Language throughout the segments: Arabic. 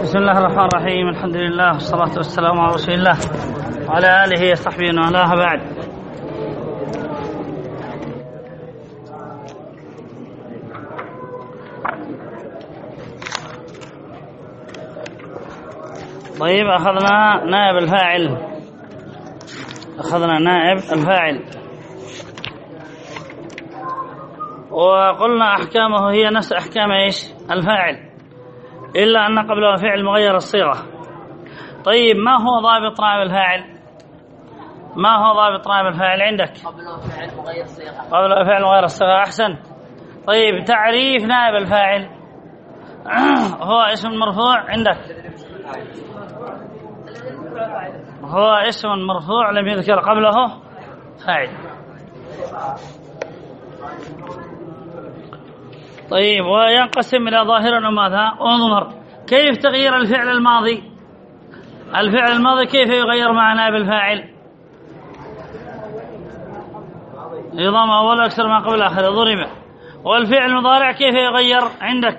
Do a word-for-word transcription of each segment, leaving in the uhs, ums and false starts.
بسم الله الرحمن الرحيم. الحمد لله والصلاة والسلام على رسول الله وعلى آله وصحبه ومن والاه. بعد، طيب أخذنا نائب الفاعل أخذنا نائب الفاعل وقلنا أحكامه هي نفس أحكام إيش الفاعل، إلا أن قبله فعل مغير الصيغة. طيب، ما هو ضابط نائب الفاعل؟ ما هو ضابط نائب الفاعل عندك؟ قبله فعل مغير الصيغة. قبله فعل مغير الصيغة، أحسن. طيب، تعريف نائب الفاعل هو اسم مرفوع عندك، هو اسم مرفوع لم يذكر قبله فاعل. طيب، وينقسم إلى ظاهر وماذا ومظهر. كيف تغيير الفعل الماضي؟ الفعل الماضي كيف يغير مع نائب الفاعل؟ يضم أول أكثر ما قبل آخر، ضرب. والفعل المضارع كيف يغير عندك؟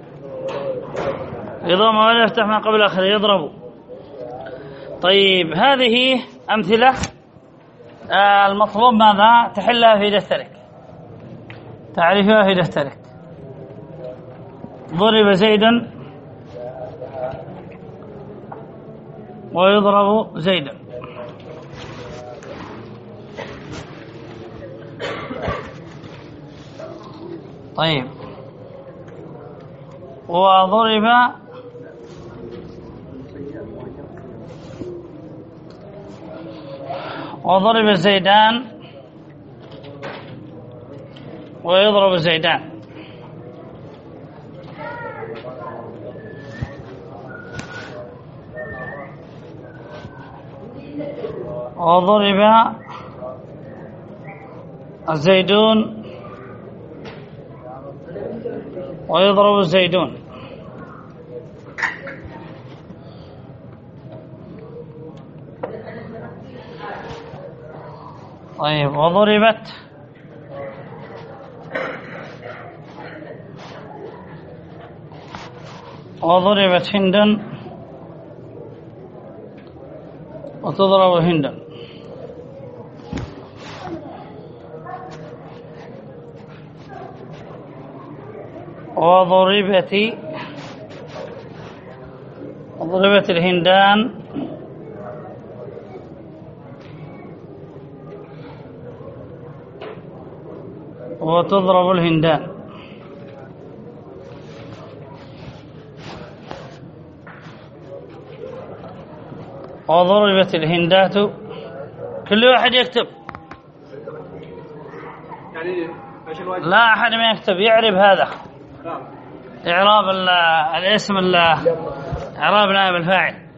يضم أول يفتح ما قبل آخر، يضرب. طيب، هذه أمثلة. آه المطلوب ماذا؟ تحلها في دفترك، تعرفها في دفترك. ضرب زيد ويضرب زيد. طيب، وضرب وضرب زيدان ويضرب زيدان. وضرب الزيدون ويضرب الزيدون. طيب، وضربت وضربت هند وتضرب هند. وضربت وضربت الهندان وتضرب الهندان. وضربت الهندات. كل واحد يكتب، لا أحد ما يكتب، يعرب هذا إعراب الاسم، إعراب نائب الفاعل.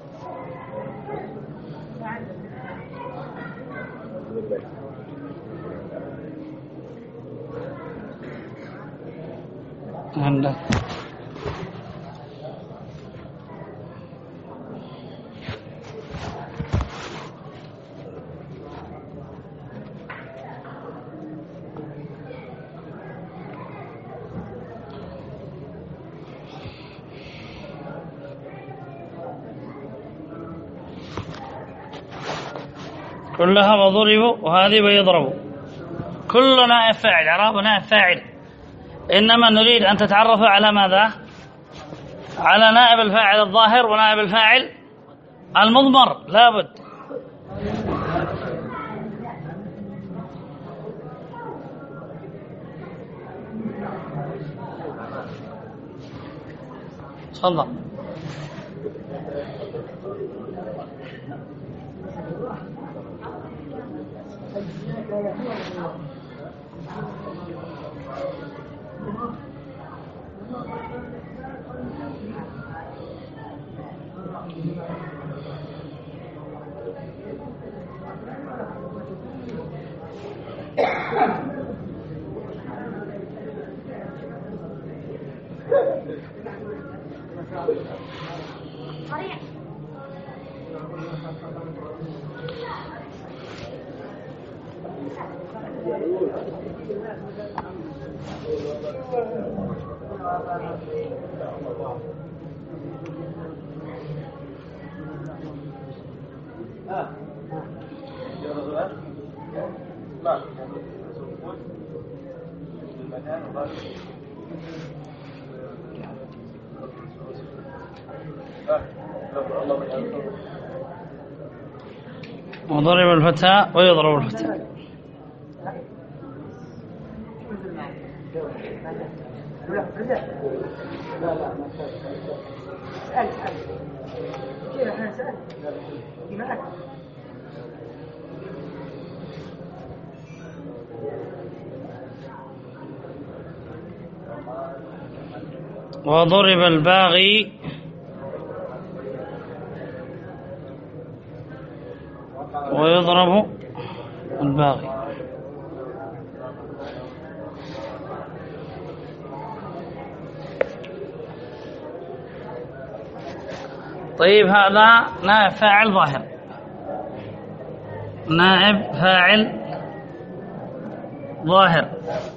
عندك كلها وضربوا، وهذه ويضربوا. كل نائب فاعل، إعراب نائب فاعل. إنما نريد أن تتعرفوا على ماذا؟ على نائب الفاعل الظاهر ونائب الفاعل المضمر، لابد. تفضل. وضرب الفتى ويضرب الفتى. وضرب الباغي ويضرب الباغي. طيب هذا نائب فاعل ظاهر، نائب فاعل ظاهر.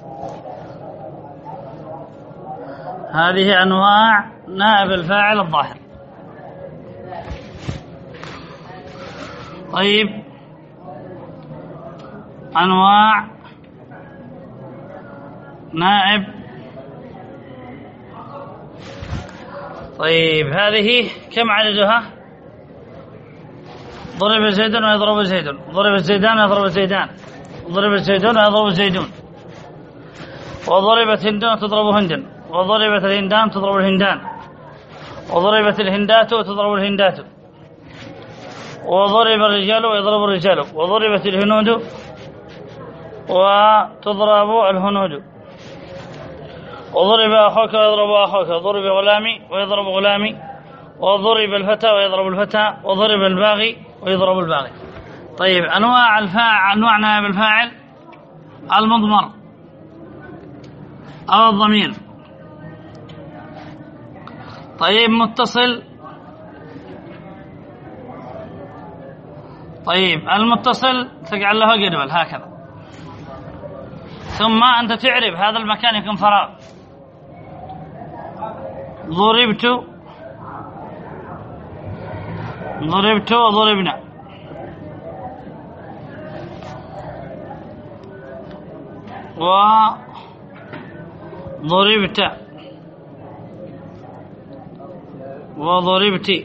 هذه أنواع نائب الفاعل الظاهر. طيب أنواع نائب. طيب هذه كم عددها؟ ضرب زيد ويضرب زيد، ضرب الزيدان ويضرب الزيدان، ضرب الزيدون ويضرب الزيدون، وضربت هند وتضرب هند، وضربت الهندان تضرب الهندان، وضربت الهندات وتضرب الهندات، وضرب الرجال ويضرب الرجال، وضربت الهنود وتضرب الهنود، وضرب أخوك ويضرب أخوك، ضرب غلامي ويضرب غلامي، وضرب الفتى ويضرب الفتى، وضرب الباغي ويضرب الباغي. طيب أنواع الفاعل، أنواع نائب الفاعل: المضمر أو الضمير. طيب متصل. طيب المتصل تجعل له جدول هكذا، ثم أنت تعرف هذا المكان يكون فراغ. ضربت ضربت وضربنا. وضربت وضربت.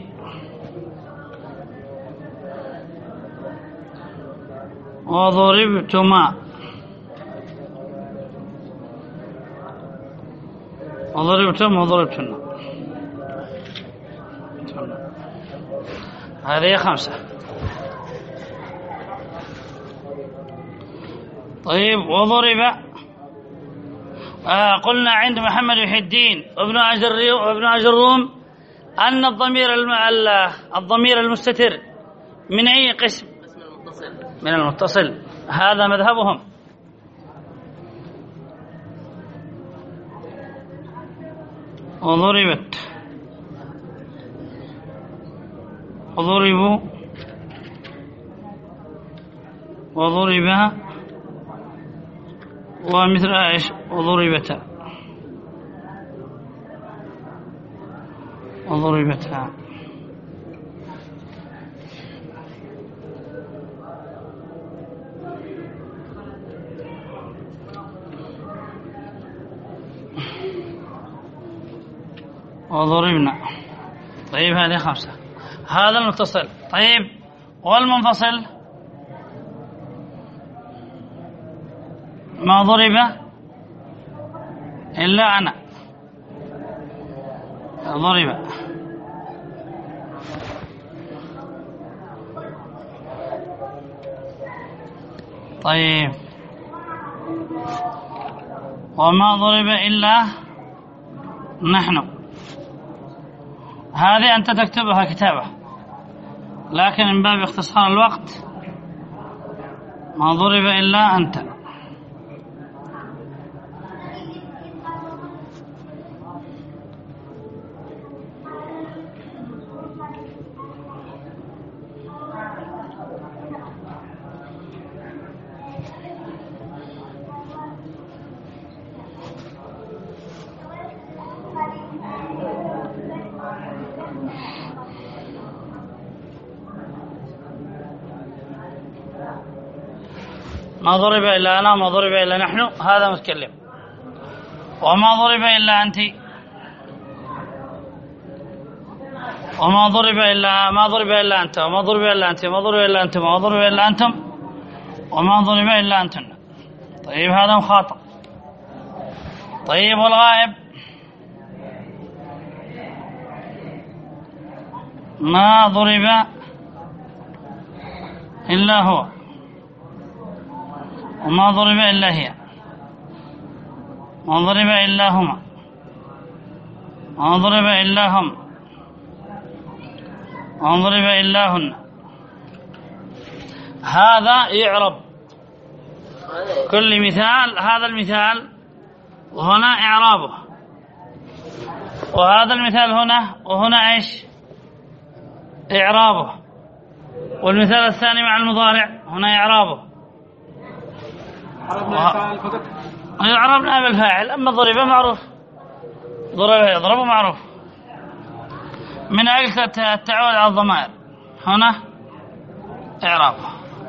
وضربتما وضربتم وضربتن. هذه خمسة. طيب وضرب. آه قلنا عند محمد محي الدين وابن وابن أجروم أن الضمير الضمير المستتر من أي قسم؟ من المتصل. هذا مذهبهم. وضربت وضربوا وضربها ومثل ايش؟ وضربتا وضربتها. وضربنا. طيب هذه خمسة. هذا المتصل. طيب والمنفصل ما ضرب إلا أنا. ضرب. طيب وما ضرب إلا نحن. هذه أنت تكتبها كتابة، لكن من باب اختصار الوقت ما ضرب إلا أنت. ما ضرب إلا أنا، ما ضرب إلا نحن، هذا متكلم. وما ضرب إلا أنت، وما ضرب إلا ما ضرب إلا أنت، وما ضرب إلا أنت، وما ضرب إلا أنتم، وما ضرب إلا أنتم، وما ضرب إلا أنتن. طيب هذا مخاطب. طيب والغائب ما ضرب إلا هو، وما ضرب إلا هي، ما ضرب إلا هما، ما ضرب إلا هم، ما ضرب إلا هن. هذا يعرب كل مثال، هذا المثال وهنا إعرابه، وهذا المثال هنا وهنا إيش إعرابه، والمثال الثاني مع المضارع هنا إعرابه. عربنا بالفاعل. أما ضرب معروف، ضرب يضرب معروف من أجل التعود على الضمائر، هنا إعرابه.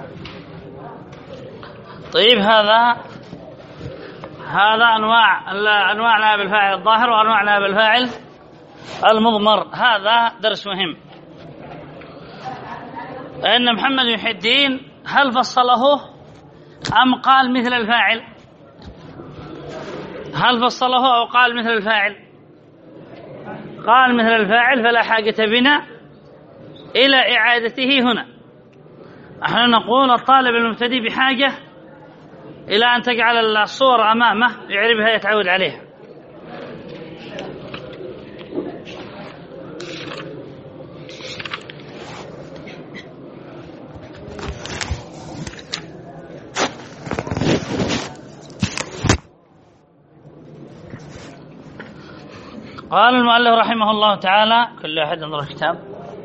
طيب هذا هذا أنواع أنواع نائب الفاعل الظاهر وأنواع نائب الفاعل المضمر. هذا درس مهم، لأن محمد محي الدين هل فصله أم قال مثل الفاعل؟ هل فصله أو قال مثل الفاعل؟ قال مثل الفاعل، فلا حاجة بنا إلى إعادته هنا. نحن نقول الطالب المبتدئ بحاجة إلى أن تجعل الصور أمامه يعرفها يتعود عليها. قال المؤلف رحمه الله تعالى، كل أحد ينظر الكتاب.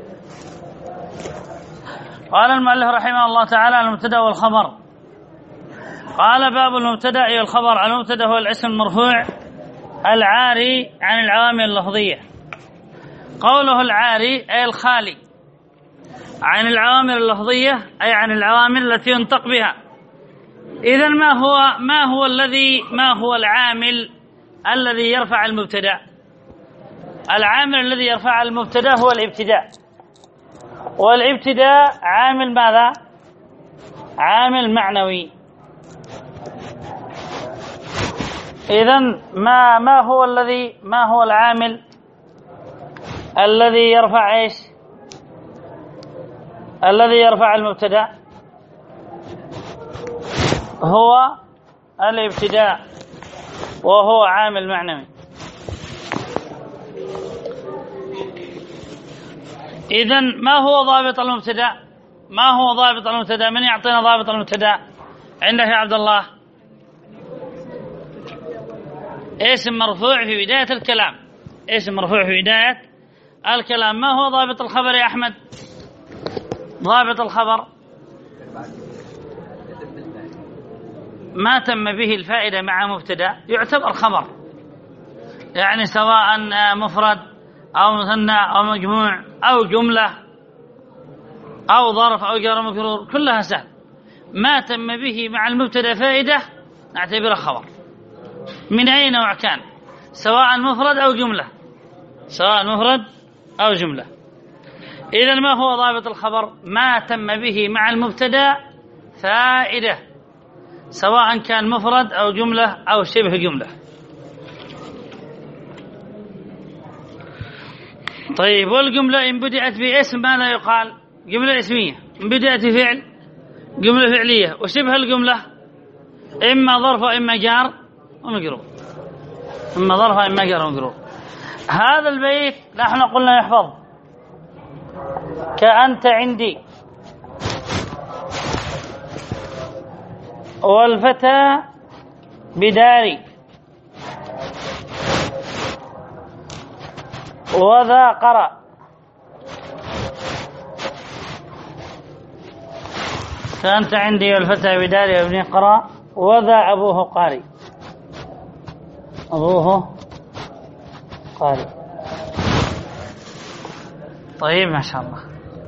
قال المؤلف رحمه الله تعالى: المبتدأ والخبر. قال: باب المبتدأ والخبر. المبتدأ هو الاسم المرفوع العاري عن العوامل اللفظية. قوله العاري أي الخالي عن العوامل اللفظية، أي عن العوامل التي ينطق بها. إذن ما هو ما هو الذي ما هو العامل الذي يرفع المبتدأ؟ العامل الذي يرفع المبتدأ هو الابتداء، والابتداء عامل ماذا؟ عامل معنوي. إذن ما ما هو الذي ما هو العامل الذي يرفع ايش؟ الذي يرفع المبتدأ هو الابتداء، وهو عامل معنوي. إذن ما هو ضابط المبتدأ؟ ما هو ضابط المبتدأ؟ من يعطينا ضابط المبتدأ عندك يا عبد الله؟ اسم مرفوع في بداية الكلام، اسم مرفوع في بداية الكلام. ما هو ضابط الخبر يا أحمد؟ ضابط الخبر ما تم به الفائدة مع مبتدأ يعتبر خبر، يعني سواء مفرد أو مثنى أو مجموع أو جملة أو ظرف أو جار مجرور، كلها سهل. ما تم به مع المبتدأ فائدة نعتبره خبر من أي نوع كان، سواء مفرد أو جملة، سواء مفرد أو جملة. إذن ما هو ضابط الخبر؟ ما تم به مع المبتدأ فائدة، سواء كان مفرد أو جملة أو شبه جملة. طيب والجملة إن بدأت باسم ما لا يقال؟ جملة اسمية إن بدأت بفعل جملة فعلية، وشبه الجملة إما ظرف وإما جار ومجرور، إما ظرف وإما جار ومجرور. هذا البيت نحن قلنا يحفظ كأنت عندي، والفتى بداري، وذا قرأ. كأنت عندي والفتى بداري وابني قرأ، وذا أبوه قاري، أبوه قاري. طيب ما شاء الله.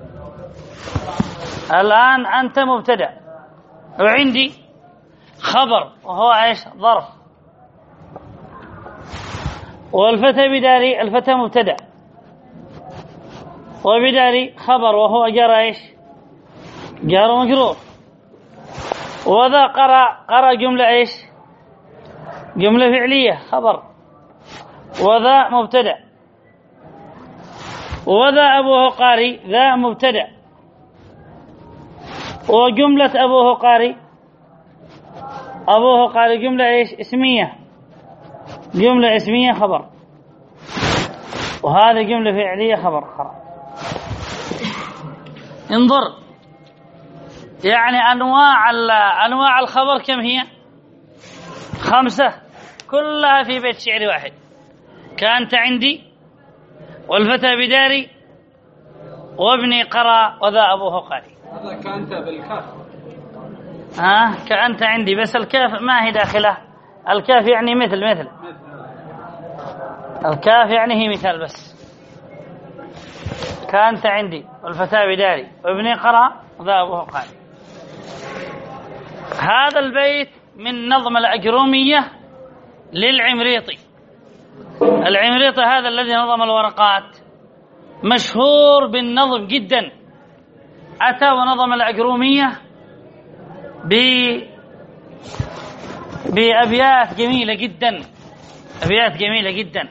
الآن أنت مبتدأ وعندي خبر وهو ايش؟ ظرف. والفتى بداري الفتى مبتدأ، وبداري خبر وهو جرى ايش؟ جار مجرور. وذا قرأ قرأ جملة ايش؟ جملة فعلية خبر، وذا مبتدأ. وذا أبوه قاري ذا مبتدأ، وجملة أبوه قاري أبوه قاري جملة ايش؟ اسمية، جملة اسمية خبر، وهذه جملة فعلية خبر. خلاص انظر، يعني أنواع أنواع الخبر كم هي؟ خمسة، كلها في بيت شعر واحد. كأنت عندي، والفتى بداري، وابني قرأ، وذا أبوه قاري. هذا كأنت بالكاف. ها كأنت عندي، بس الكاف ما هي داخله. الكاف يعني مثل مثل الكاف يعني هي مثال بس. كأنت عندي، والفتى بداري، وابني قرأ، وذا أبوه قاري. هذا البيت من نظم الأجرومية للعمريطي. العمريطي هذا الذي نظم الورقات مشهور بالنظم جدا، أتى ونظم الأجرومية ب بأبيات جميلة جدا، أبيات جميلة جدا،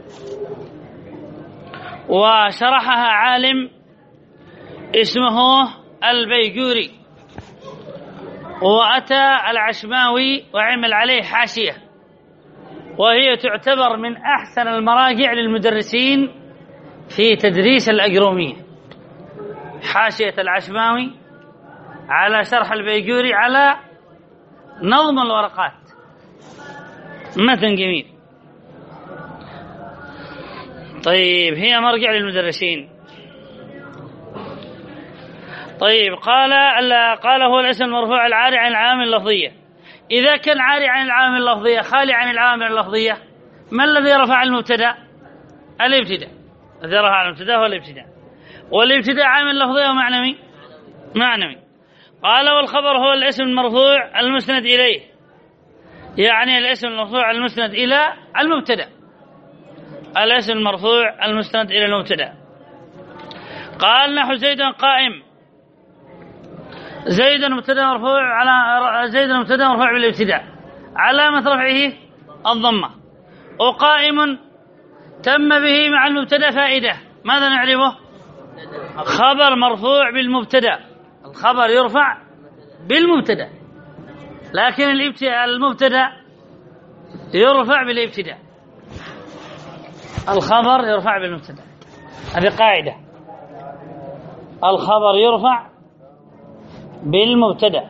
وشرحها عالم اسمه البيجوري، وأتى العشماوي وعمل عليه حاشية، وهي تعتبر من أحسن المراجع للمدرسين في تدريس الأجرومية. حاشية العشماوي على شرح البيجوري على نظم الورقات، متن جميل. طيب هي مرجع للمدرسين. طيب قال قال هو الاسم المرفوع العاري عن العوامل اللفظية. إذا كان عاري عن العوامل اللفظية خالي عن العوامل اللفظية، ما الذي رفع المبتدأ؟ الابتداء. الذي رفع المبتدأ هو الابتداء، والابتداء عامل لفظي ومعنوي معنوي. قال والخبر هو الاسم المرفوع المسند إليه، يعني الاسم المرفوع المسند إلى المبتدأ، الاسم المرفوع المسند إلى المبتدأ. قال نحو زيد قائم، زيد مبتدأ مرفوع على زيد مبتدأ مرفوع بالابتداء، علامة رفعه الضمة. وقائم تم به مع المبتدأ فائدة، ماذا نعرفه؟ خبر مرفوع بالمبتدأ، الخبر يرفع بالمبتدأ، لكن المبتدأ يرفع بالابتداء، الخبر يرفع بالمبتدأ. هذه قاعدة، الخبر يرفع بالمبتدأ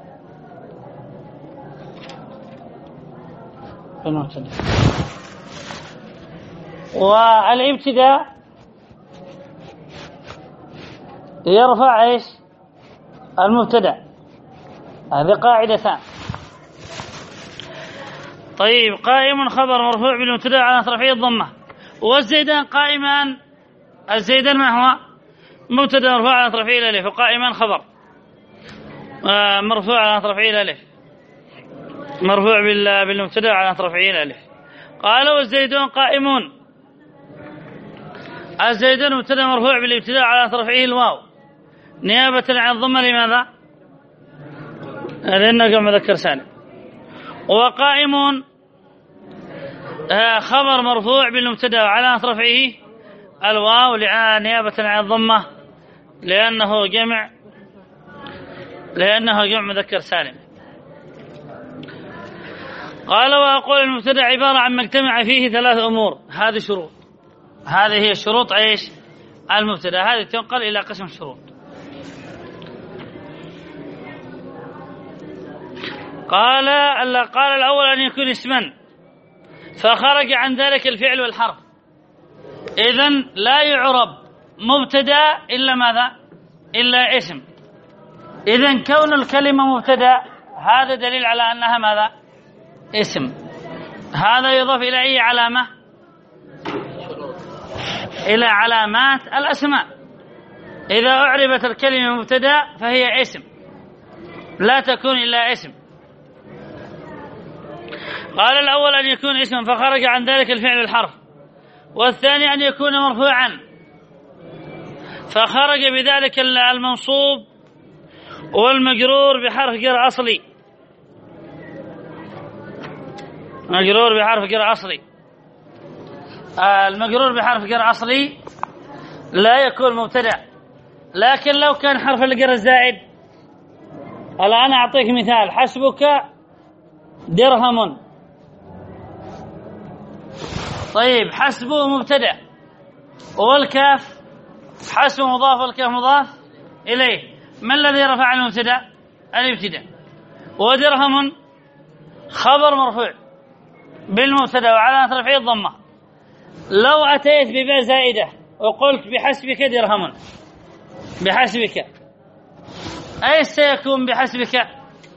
بالمبتدأ والابتداء يرفع ايش؟ المبتدأ. هذه قاعدة ثانية. طيب قائم خبر مرفوع بالمبتدأ على رفعه الضمة. والزيدان قائمان، الزيدان ما هو؟ مبتدأ مرفوع على رفعه الالف، وقائمان خبر مرفوع على رفعه الالف، مرفوع بالمبتدأ على رفعه الالف. قال والزيدون قائمون، الزيدون مبتدأ مرفوع بالابتداء على رفعه الواو نيابة عن الضمة. لماذا؟ لأنه جمع مذكر سالم. وقائمون خبر مرفوع بالمبتدأ على رفعه الواو نيابة عن الضمة، لأنه جمع لأنه جمع مذكر سالم. قال وأقول المبتدأ عبارة عن ما اجتمع فيه ثلاث أمور. هذه شروط، هذه هي شروط ايش؟ المبتدأ. هذه تنقل إلى قسم الشروط. قال قال الأول أن يكون اسما فخرج عن ذلك الفعل والحرف، إذن لا يعرب مبتدأ إلا ماذا؟ إلا اسم. إذن كون الكلمة مبتدأ هذا دليل على أنها ماذا؟ اسم. هذا يضاف إلى أي علامة؟ إلى علامات الأسماء. إذا أعربت الكلمة مبتدأ فهي اسم، لا تكون إلا اسم. قال الأول أن يكون اسما فخرج عن ذلك الفعل الحرف، والثاني أن يكون مرفوعا فخرج بذلك المنصوب والمجرور بحرف جر أصلي، مجرور بحرف جر أصلي. المجرور بحرف جر أصلي لا يكون مبتدأ، لكن لو كان حرف الجر الزائد، الآن أعطيك مثال: حسبك درهم. طيب حسبه مبتدأ والكاف حسب مضاف والكاف مضاف إليه، ما الذي رفع المبتدأ؟ الابتداء. ودرهم خبر مرفوع بالمبتدأ وعلامة رفعه الضمة. لو أتيت بباء زائدة وقلت بحسبك درهم، بحسبك أي سيكون بحسبك؟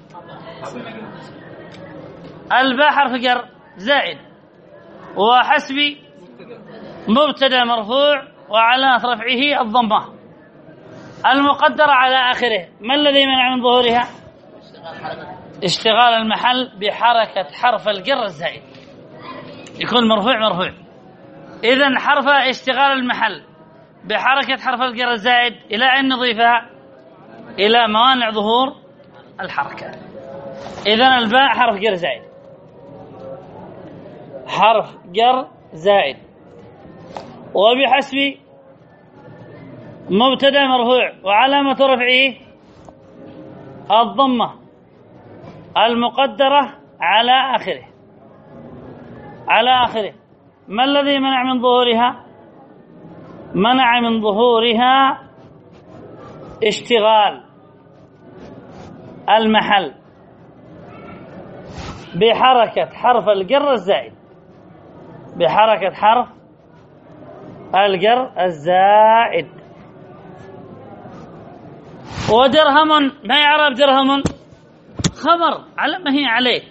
الباء حرف جر زائد، وحسبي مبتدأ مرفوع وعلامة رفعه الضمة المقدرة على آخره. ما الذي منع من ظهورها؟ اشتغال المحل بحركة حرف الجر الزائد، يكون مرفوع مرفوع. إذن حرف اشتغال المحل بحركة حرف الجر الزائد إلى أن نضيفها إلى موانع ظهور الحركة. إذن الباء حرف جر زائد، حرف جر زائد، وبحسب مبتدأ مرفوع وعلامة رفعه الضمة المقدرة على آخره، على آخره. ما الذي منع من ظهورها؟ منع من ظهورها اشتغال المحل بحركة حرف الجر الزائد، بحركة حرف الجر الزائد. ودرهم ما يعرف درهم؟ خبر على ما هي عليه.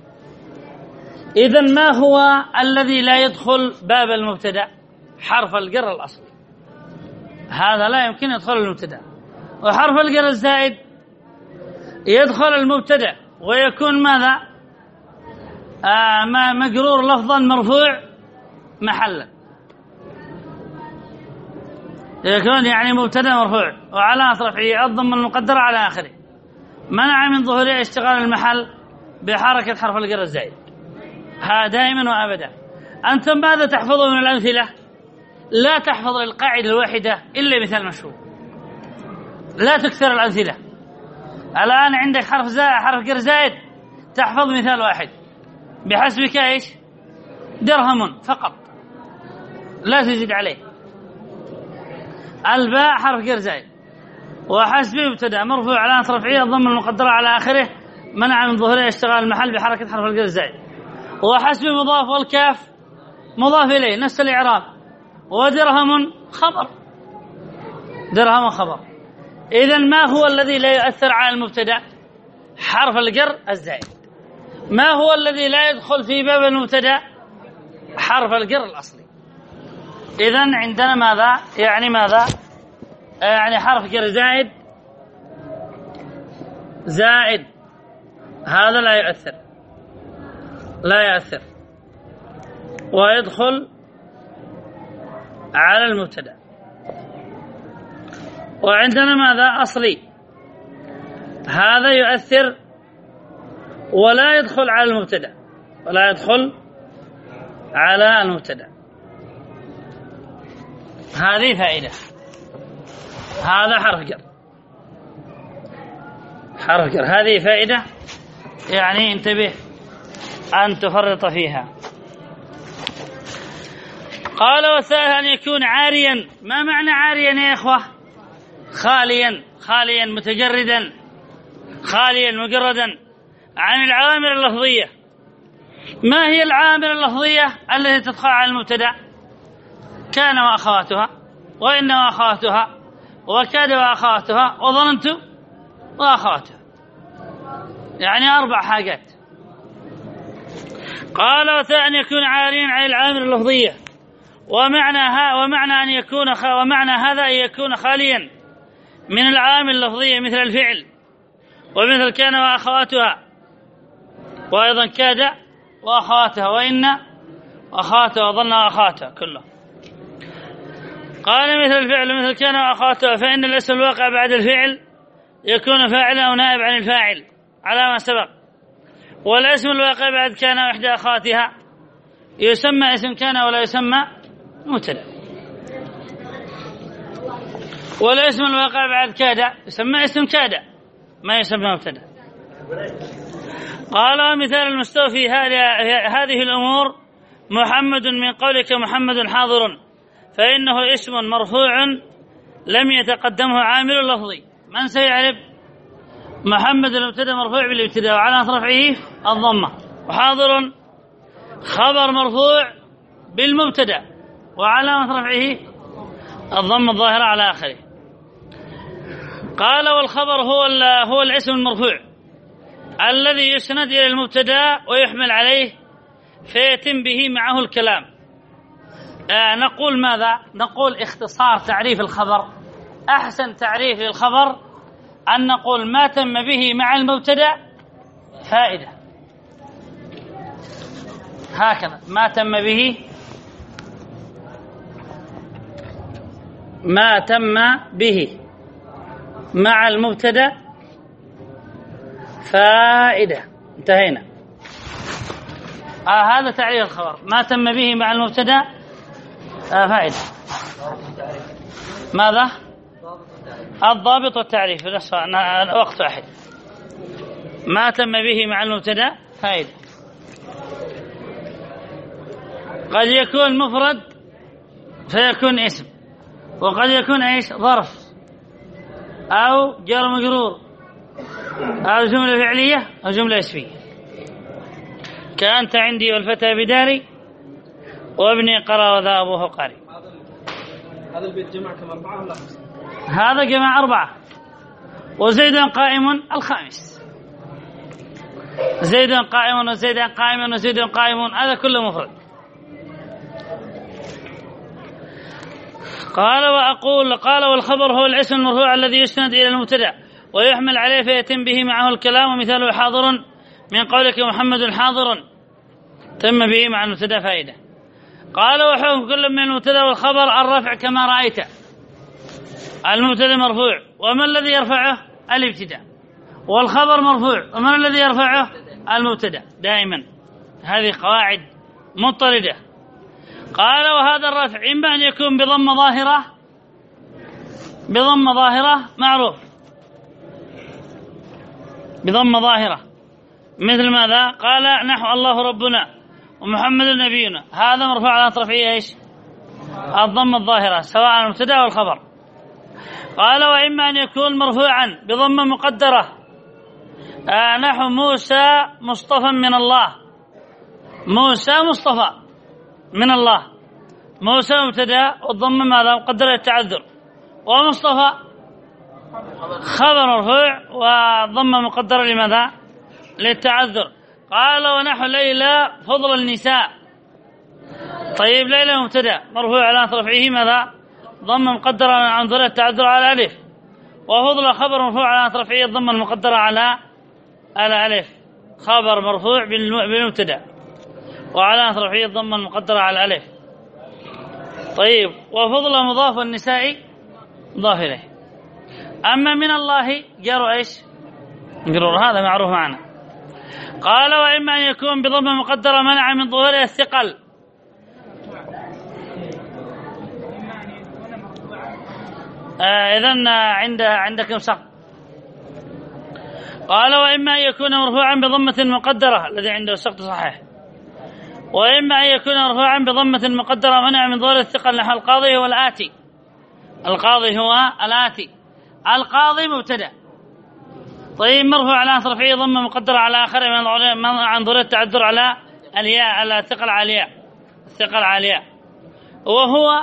إذن ما هو الذي لا يدخل باب المبتدأ؟ حرف الجر الأصلي، هذا لا يمكن يدخل المبتدأ. وحرف الجر الزائد يدخل المبتدأ ويكون ماذا؟ آه ما مجرور لفظا مرفوع محلا، يكون يعني مبتدأ مرفوع وعلامة رفعه الضمة المقدرة على آخره. منع من ظهوره اشتغال المحل بحركة حرف الجر الزائد، ها دائما وأبدا. أنتم ماذا تحفظوا من الأمثلة؟ لا تحفظ القاعدة الواحدة إلا مثال مشهور، لا تكثر الأمثلة. الآن عندك حرف زائد، حرف جر زائد، تحفظ مثال واحد بحسبك إيش؟ درهم فقط، لا تزيد عليه. الباء حرف جر زائد، وحسبه مبتدأ مرفوع علامة رفعه الضمة المقدرة على آخره. منع من ظهوره اشتغال المحل بحركة حرف الجر الزائد. وحسبه مضاف والكاف مضاف إليه نفس الإعراب. ودرهم خبر، درهم خبر. إذن ما هو الذي لا يؤثر على المبتدأ؟ حرف الجر الزائد. ما هو الذي لا يدخل في باب المبتدأ؟ حرف الجر الأصلي. إذن عندنا ماذا؟ يعني ماذا؟ يعني حرف جر زائد زائد، هذا لا يؤثر، لا يؤثر ويدخل على المبتدأ. وعندنا ماذا؟ أصلي، هذا يؤثر ولا يدخل على المبتدأ، ولا يدخل على المبتدأ. هذه فائدة. هذا حرف جر، حرف جر، هذه فائدة، يعني انتبه أن تفرط فيها. قال والثالث أن يكون عاريا. ما معنى عاريا يا إخوة؟ خاليا، خاليا متجردا، خاليا مجردا عن العوامل اللفظية. ما هي العوامل اللفظية التي تدخل على المبتدأ؟ كان وأخواتها، وإن وأخواتها، وكاد وأخواتها، وظننت وأخواتها، يعني أربع حاجات. قال وثاني أن يكون عاريا عن العوامل اللفظية. ومعنى ومعنى أن يكون خ... ومعنى هذا أن يكون خاليا من العوامل اللفظية مثل الفعل، ومثل كان وأخواتها، وأيضا كاد وأخواتها، وإن وأخواتها، وظن وأخواتها كله. قال مثل الفعل مثل كان وأخواته، فإن الاسم الواقع بعد الفعل يكون فاعلا أو نائب عن الفاعل على ما سبق، والاسم الواقع بعد كان وإحدى أخواتها يسمى اسم كان ولا يسمى مبتدأ، والاسم الواقع بعد كاد يسمى اسم كاد ما يسمى مبتدأ. قال مثال المستوفي هذه الأمور محمد من قولك محمد حاضر، فإنه اسم مرفوع لم يتقدمه عامل لفظي. من سيعرف؟ محمد المبتدأ مرفوع بالابتداء وعلى رفعه الضمة، وحاضر خبر مرفوع بالمبتدأ وعلامة رفعه الضمة الظاهرة على آخره. قال والخبر هو هو الاسم المرفوع الذي يسند إلى المبتدأ ويحمل عليه فيتم به معه الكلام. آه نقول ماذا؟ نقول اختصار تعريف الخبر. أحسن تعريف للخبر أن نقول ما تم به مع المبتدأ فائدة، هكذا ما تم به ما تم به مع المبتدأ فائدة. انتهينا. آه هذا تعريف الخبر، ما تم به مع المبتدأ آه فائدة. ماذا؟ الضابط والتعريف وقت واحد. ما تم به مع المبتدأ فائدة. قد يكون مفرد فيكون اسم، وقد يكون ايش؟ ظرف أو جار مجرور أو جملة فعلية أو جملة اسمية، كأنت عندي والفتى بداري وابني قرى وذا أبوه قاري. هذا البيت جمع كم أربعة ولا خمسة؟ هذا جمع أربعة. وزيد قائم الخامس، زيد قائم وزيد قائم وزيد قائم، هذا كله مفرد. قال وأقول قال والخبر هو الاسم المرفوع الذي يسند إلى المبتدأ ويحمل عليه فيتم به معه الكلام، ومثاله حاضر من قولك محمد حاضر تم به مع المبتدأ فائدة. قال وحكم كل من المبتدأ والخبر الرفع كما رأيت. المبتدأ مرفوع، وما الذي يرفعه؟ الابتداء، والخبر مرفوع، ومن الذي يرفعه؟ المبتدأ دائما. هذه قواعد مضطردة. قال وهذا الرفع إما أن يكون بضم ظاهرة بضم ظاهرة معروف بضم ظاهرة، مثل ماذا؟ قال نحو الله ربنا ومحمد نبينا، هذا مرفوع على رفعه ايش؟ الضم الظاهرة سواء المبتدأ والخبر. قال وإما أن يكون مرفوعا بضمة مقدرة آه نحو موسى مصطفى من الله، موسى مصطفى من الله، موسى مبتدأ والضمة ماذا؟ مقدرة التعذر، ومصطفى خبر مرفوع والضمة مقدرة لماذا؟ للتعذر. قال ونحو ليلى فضل النساء. طيب ليلى مبتدأ مرفوع على رفعه ماذا؟ ضمة مقدرة عن ظهر التعذر على الألف، وفضل خبر مرفوع على رفعه الضمة المقدرة على الألف، خبر مرفوع بالمبتدأ وعلى رفعه الضمة المقدرة على الألف. طيب وفضل مضاف النساء مضاف إليه. أما من الله جار ايش؟ جرور، هذا معروف معنا. قال وإما أن يكون بضمة مقدرة منع من ظهورها الثقل. آه إذن عند عندكم سقط. قال وإما أن يكون مرفوعا بضمة مقدرة، الذي عنده سقط صحيح، وإما أن يكون مرفوعا بضمة مقدرة منع من ظهور الثقل نحو القاضي هو الآتي. القاضي هو الآتي، القاضي مبتدأ طيب مرفوع على رفعه ضمة مقدرة على آخره من عن ظهور التعذر على الياء الثقل على الياء الثقل على الياء، وهو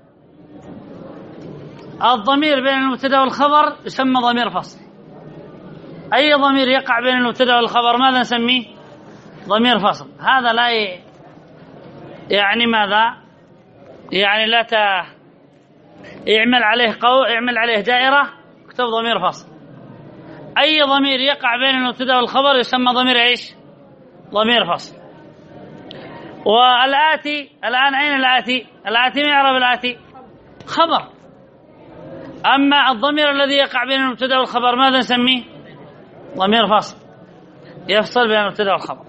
الضمير بين المبتدأ والخبر يسمى ضمير فصل. أي ضمير يقع بين المبتدأ والخبر ماذا نسميه؟ ضمير فصل. هذا لا ي... يعني ماذا؟ يعني لا ت... يعمل عليه قو يعمل عليه دائرة اكتب ضمير فصل. أي ضمير يقع بين المبتدأ والخبر يسمى ضمير ايش؟ ضمير فصل. والآتي الآن أين الآتي؟ الآتي ما يعرف الآتي؟ خبر. أما الضمير الذي يقع بين المبتدأ والخبر ماذا نسميه؟ ضمير فاصل يفصل بين المبتدأ والخبر.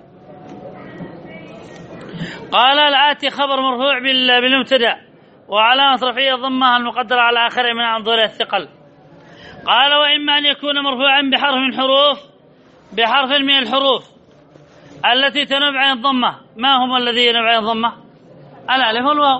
قال الآتي خبر مرفوع بالمبتدأ وعلامة رفعه الضمة المقدرة على آخره من عنظر الثقل. قال وإما أن يكون مرفوعا بحرف من حروف بحرف من الحروف التي تنوب عن الضمة. ما هم الذي ينوب عن الضمة؟ الألف والواو.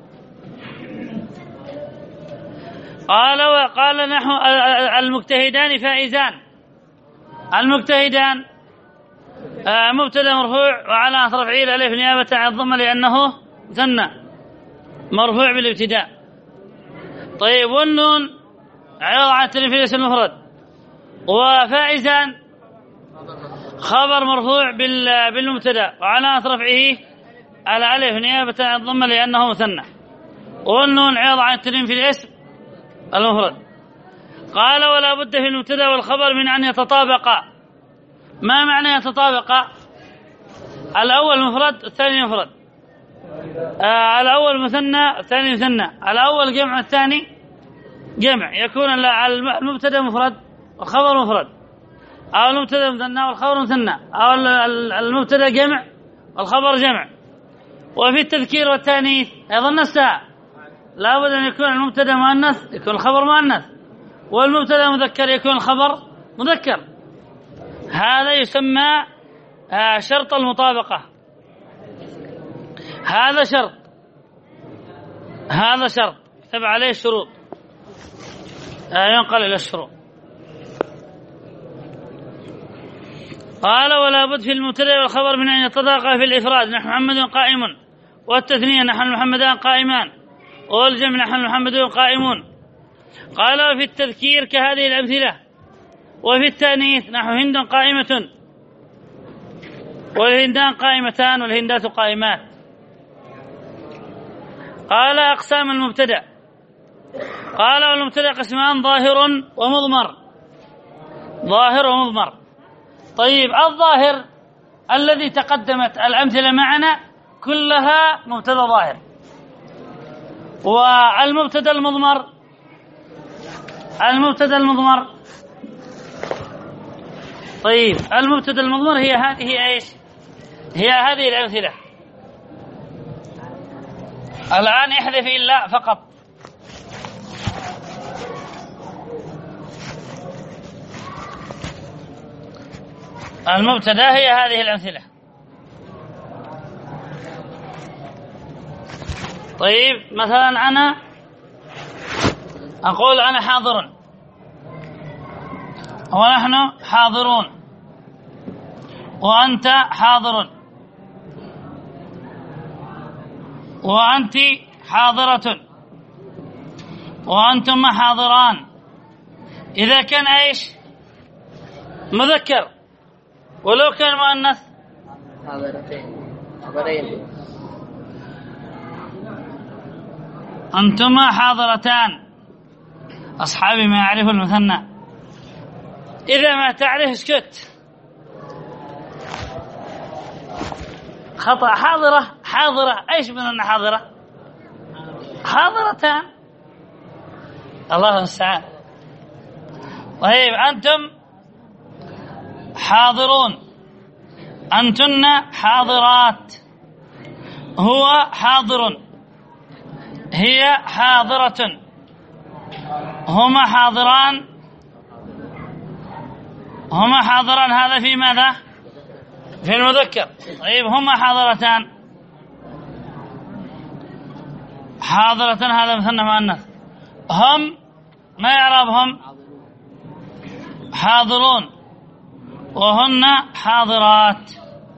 قال وقال نحو المجتهدان فائزان. المجتهدان مبتدا مرفوع وعلى رفعه الألف نيابة عن الضمة لأنه مثنى مرفوع بالابتداء. طيب والنون عوض عن التنوين في الاسم المفرد. وفائزان خبر مرفوع بالمبتدا وعلى رفعه الألف نيابة عن الضمة لأنه مثنى. والنون عوض عن التنوين في الاسم المفرد. قال ولا بد في المبتدا والخبر من أن يتطابقا. ما معنى يتطابقا؟ الأول مفرد الثاني مفرد. آه الأول مثنى الثاني مثنى. الأول جمع الثاني جمع. يكون المبتدا مفرد والخبر مفرد، أو المبتدا مثنى والخبر مثنى، أو المبتدا جمع والخبر جمع. وفي التذكير والتانيث أيضا نفسها، لا بد أن يكون المبتدا مؤنث يكون الخبر مؤنث، والمبتدا مذكر يكون الخبر مذكر. هذا يسمى شرط المطابقة. هذا شرط هذا شرط تبع عليه الشروط ينقل إلى الشروط. قال ولا بد في المبتدا والخبر من أن يتطابقا في الإفراد نحن محمد قائم، والتثنية نحن محمدان قائمان، والجمع نحن محمدون قائمون. قال وفي التذكير كهذه الأمثلة، وفي التانيث نحو هند قائمة، والهندان قائمتان، والهندات قائمات. قال أقسام المبتدأ. قال والمبتدأ قسمان ظاهر ومضمر. ظاهر ومضمر. طيب الظاهر الذي تقدمت الأمثلة معنا كلها مبتدأ ظاهر. والمبتدأ المضمر المبتدأ المضمر طيب المبتدأ المضمر هي هذه ايش؟ هي هذه الأمثلة. الآن احذف إلا فقط. المبتدأ هي هذه الأمثلة. طيب مثلا أنا أقول أنا حاضر ونحن حاضرون، وأنت حاضر، وأنت حاضرة، وأنتم حاضران. إذا كان إيش؟ مذكر. ولو كان مؤنث حاضرتين حاضرين. أنتما حاضرتان. أصحابي ما يعرف المثنى. إذا ما تعرف اسكت. خطأ. حاضرة حاضرة ايش من حاضرة؟ حاضرتان. الله المستعان. طيب أنتم حاضرون، أنتن حاضرات، هو حاضر، هي حاضرة، هما حاضران، هما حاضران. هذا في ماذا؟ في المذكر. طيب هما حاضرتان. حاضرة هذا مثنى مؤنث. هم ما يعربهم؟ حاضرون، وهن حاضرات.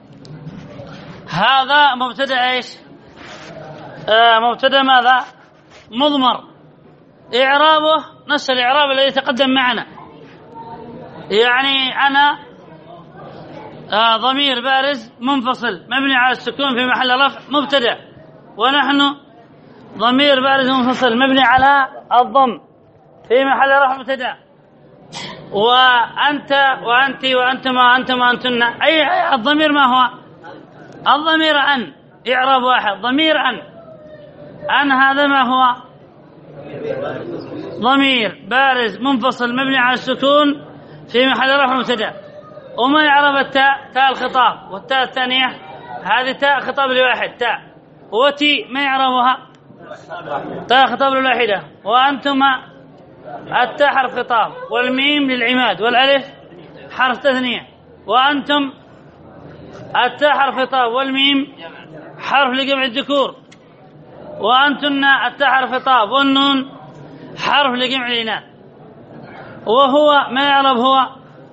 هذا مبتدأ ايش؟ آه مبتدأ ماذا؟ مضمر. إعرابه نفس الإعراب الذي تقدم معنا. يعني أنا آه ضمير بارز منفصل مبني على السكون في محل رفع مبتدأ، ونحن ضمير بارز منفصل مبني على الضم في محل رفع مبتدأ. وأنت وأنت وأنتما أنتما أنتن. أي الضمير ما هو؟ الضمير أن. إعراب واحد. ضمير أن. أن هذا ما هو؟ ضمير بارز منفصل مبني على السكون في محل رفع مبتدأ. وما يعرف التاء؟ تاء الخطاب، والتاء الثانية هذه تاء خطاب لواحد تاء، وتي ما يعرفها؟ تاء خطاب للواحدة. وأنتما التاء حرف خطاب، والميم للعماد، والألف حرف تثنية. وأنتم التاء حرف خطاب، والميم حرف لجمع الذكور. وأنتن التاء حرف خطاب، والنون حرف لجمع الإناث. وهو ما يعرف؟ هو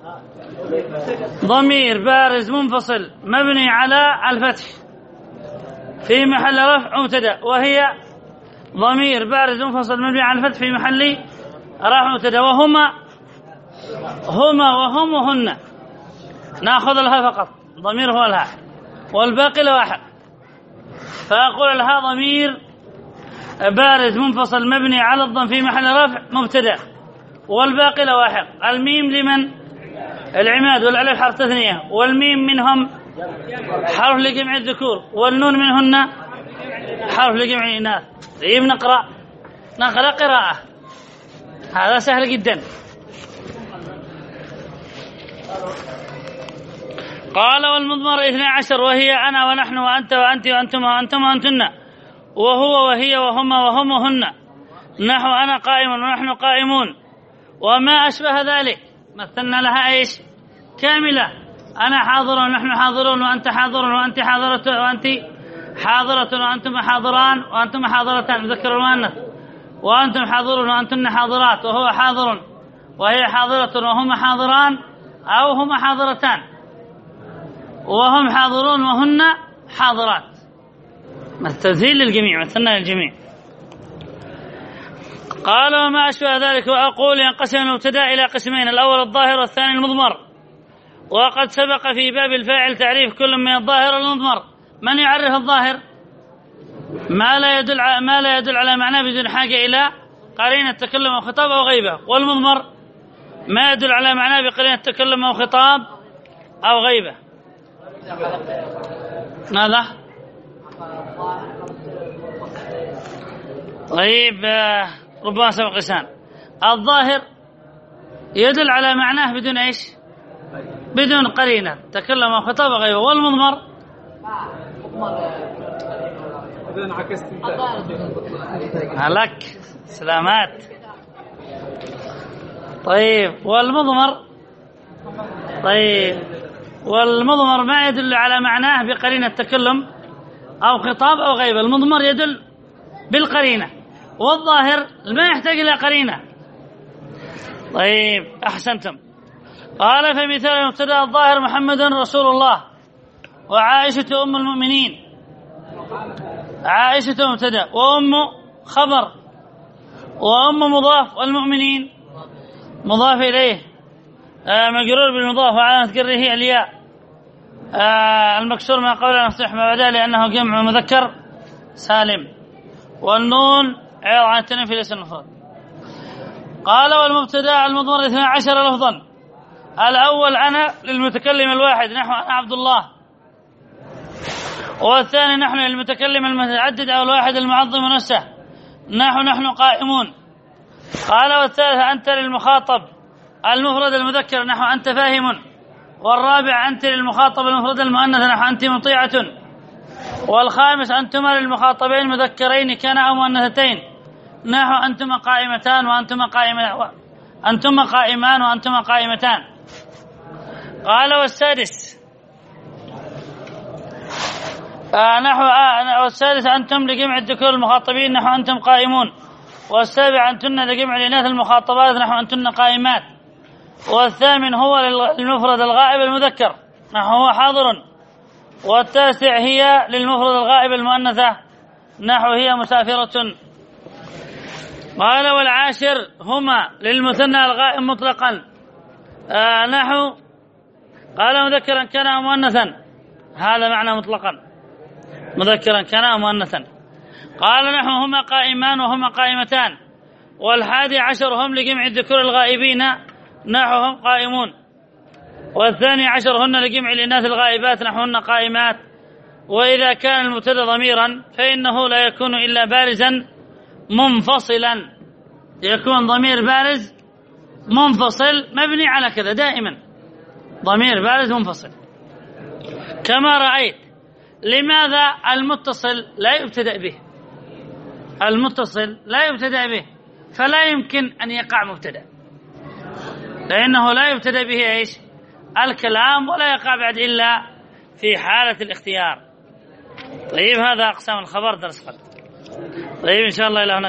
ضمير بارز منفصل مبني على الفتح في محل رفع مبتدأ، وهي ضمير بارز منفصل مبني على الفتح في محل رفع مبتدأ. وهما هما وهم وهن، نأخذ الها فقط، ضمير هو الها، والباقي لواحق. فأقول الها ضمير بارز منفصل مبني على الضم في محل رفع مبتدأ، والباقي لواحق. الميم لمن؟ العماد، والألف حرف تثنية، والميم منهم حرف لجمع الذكور، والنون منهن حرف لجمع الإناث. طيب نقرأ نقرأ قراءة، هذا سهل جدا. قال والمضمر اثنى عشر، وهي أنا ونحن وأنت وأنت وأنتما وأنتم وأنتن، وهو وهي وهما وهم وهن، نحو أنا قائم ونحن قائمون، وما أشبه ذلك. مثلنا لها إيش؟ كاملة. أنا حاضر ونحن حاضرون وأنت حاضر وأنت حاضرة وأنت حاضرة وأنتم حاضران وأنتم حاضرتان، مذكر ومؤنث. وأنتم حاضرون وأنتن حاضرات، وهو حاضر وهي حاضرة وهما حاضران أو هما حاضرتان، وهم حاضرون وهن حاضرات. التمثيل للجميع، مثلنا للجميع. قال وما أشبه ذلك. وأقول ينقسم المبتدأ إلى قسمين، الأول الظاهر والثاني المضمر. وقد سبق في باب الفاعل تعريف كل من الظاهر والمضمر. من يعرف الظاهر؟ ما لا يدل على ما لا يدل على معناه بدون حاجة إلى قرينة تكلم أو خطاب أو غيبة. والمضمر ما يدل على معناه بقرينة تكلم أو خطاب أو غيبة. ماذا؟ طيب ربما سبق لسان. الظاهر يدل على معناه بدون ايش؟ بدون قرينة تكلم أو خطاب أو غيبة. والمضمر لك سلامات. طيب والمضمر طيب والمضمر ما يدل على معناه بقرينة تكلم أو خطاب أو غيبة. المضمر يدل بالقرينة، والظاهر ما يحتاج إلى قرينة. طيب أحسنتم. قال فمثال المبتدأ الظاهر محمد رسول الله، وعائشة أم المؤمنين. عائشة مبتدأ، وأم خبر، وأم مضاف، والمؤمنين مضاف إليه آه مجرور بالمضاف، وعلامة جره الياء آه المكسور ما قبل مفتوح ما بعده لأنه جمع مذكر سالم، والنون عوض عن التنوين في الاسم المفرد. قال والمبتدأ المضمر اثنا عشر لفظا. الأول أنا للمتكلم الواحد نحو أنا عبد الله، والثاني نحن للمتكلم المتعدد أو الواحد المعظم نفسه نحو نحن قائمون. قال والثالث أنت للمخاطب المفرد المذكر نحو أنت فاهم. والرابع أنت للمخاطب المفرد المؤنث نحو أنت مطيعة. والخامس أنتما للمخاطبين مذكرين كان أو مؤنثتين نحو أنتما قائمتان وأنتما قائمة أنتما قائمان وأنتما قائمتان. قال والسادس آه نحو آه والسادس أنتم لجمع الذكور المخاطبين نحو أنتم قائمون. والسابع أنتن لجمع الإناث المخاطبات نحو أنتن قائمات. والثامن هو للمفرد الغائب المذكر نحو هو حاضر. والتاسع هي للمفرد الغائب المؤنثة نحو هي مسافرة. قال والعاشر هما للمثنى الغائب مطلقا آه نحو قال مذكرا كان أو مؤنثا، هذا معنى مطلقا مذكرا كان أو مؤنثا. قال نحو هما قائمان وهما قائمتان. والحادي عشر هم لجمع الذكور الغائبين نحو هم قائمون. والثاني عشر هن لجمع الإناث الغائبات نحو هن قائمات. وإذا كان المبتدأ ضميرا فإنه لا يكون إلا بارزا منفصلا يكون ضمير بارز منفصل مبني على كذا دائما، ضمير بارز منفصل. كما رأيت. لماذا المتصل لا يبتدأ به؟ المتصل لا يبتدأ به، فلا يمكن أن يقع مبتدأ، لأنه لا يبتدأ به إيش؟ الكلام، ولا يقع بعد إلا في حالة الاختيار. طيب هذا أقسام الخبر درس قد. طيب إن شاء الله إلى هنا.